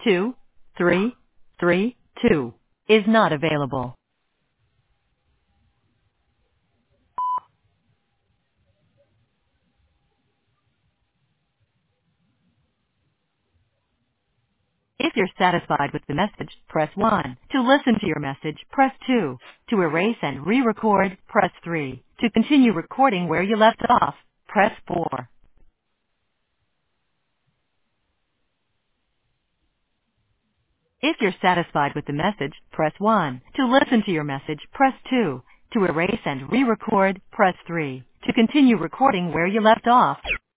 23332 is not available. If you're satisfied with the message, press 1. To listen to your message, press 2. To erase and re-record, press 3. To continue recording where you left off, press 4. If you're satisfied with the message, press 1. To listen to your message, press 2. To erase and re-record, press 3. To continue recording where you left off,